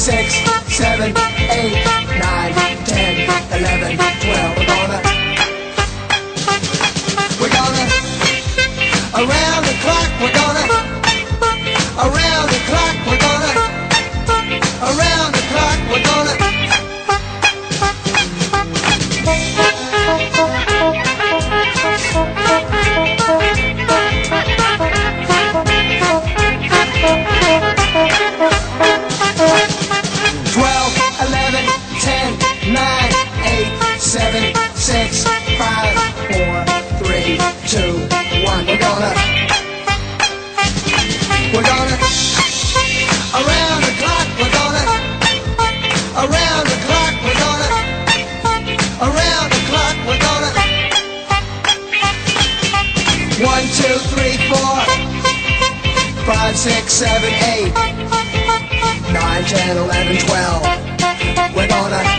6, 7, 8, 9, 10, 11, 12. We're gonna around the clock. We're gonna around the clock. We're gonna around the clock. We're gonna. 12, 11, 10, 9, 8, 7, 6, 5, 4, 3, 2, 1. We're gonna around the clock. We're gonna around the clock. We're gonna around the clock. We're gonna 1, 2, 3, 4, 5, 6, 7, 8, 9, 10, 11, 12. We're gonna